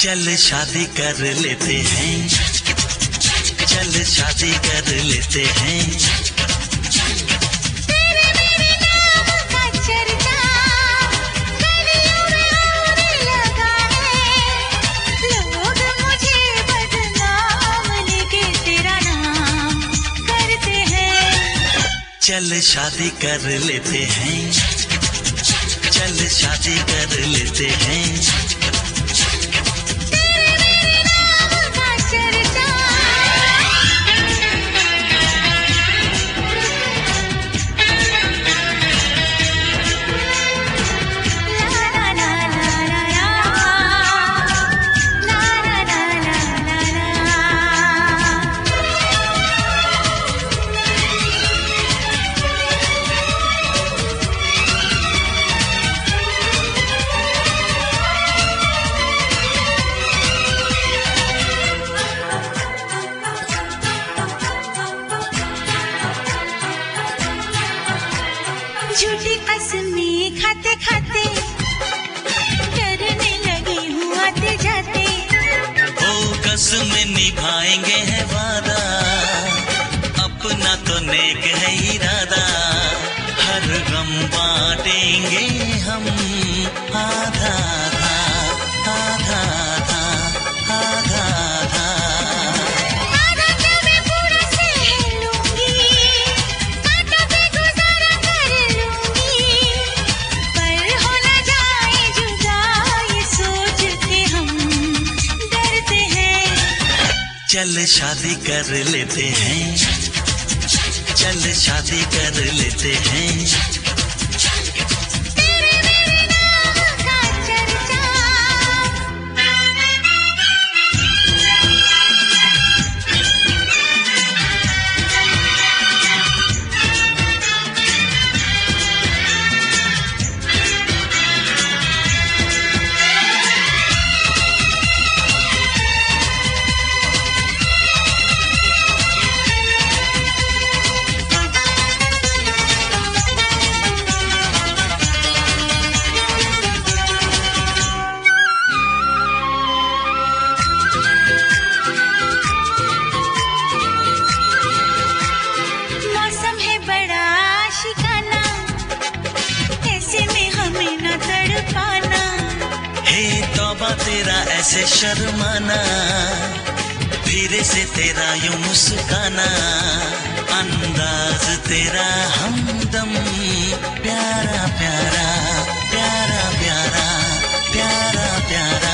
चल शादी कर लेते हैं, चल शादी कर लेते हैं। तेरे मेरे नाम का चर्चा गलियों में होने लगा है। लोग मुझे बदनाम लेके तेरा नाम करते हैं। चल शादी कर लेते हैं, चल शादी कर लेते हैं। झूठी कसमें खाते खाते डरने लगी हूँ आते जाते। ओ कसमें निभाएंगे है वादा, अपना तो नेक है इरादा। हर गम बांटेंगे हम आधा आधा आधा आधा आधा आधा। आधा क्या मैं पूरा सह लूंगी, आधा पे गुजारा कर लूंगी। पर हो न जाए जुदा ये सोच के हम डरते हैं। चल शादी कर लेते हैं, चल शादी कर लेते हैं। तेरे मेरे नाम का चर्चा मौसम है बड़ा शिकाना, ऐसे में हमें न तड़पाना। हे तौबा तेरा ऐसे शर्माना, धीरे से तेरा यूं मुस्काना। अंदाज तेरा हमदम प्यारा प्यारा प्यारा प्यारा प्यारा प्यारा।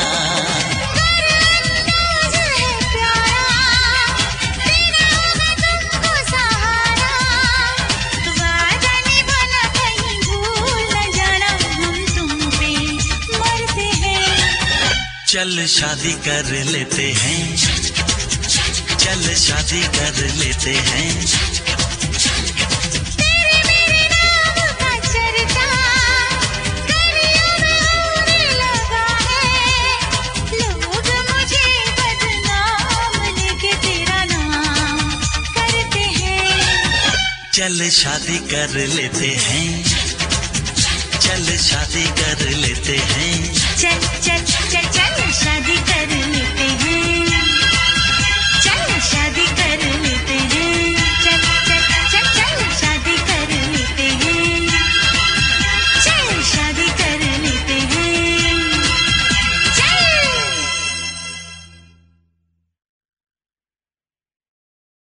अंदाज़ है प्यारा, तेरा होगा तुमको सहारा। वादा निभाना कहीं भूल न जाना, हम तुम पे मरते हैं। चल शादी कर लेते हैं, चल शादी कर लेते हैं। तेरे मेरे नाम का चर्चा गलियों में होने लगा है। लोग मुझे बदनाम लेके तेरा नाम करते हैं। चल शादी कर लेते हैं, चल शादी कर लेते हैं। चल चल चल चल शादी कर लेते हैं, चल शादी कर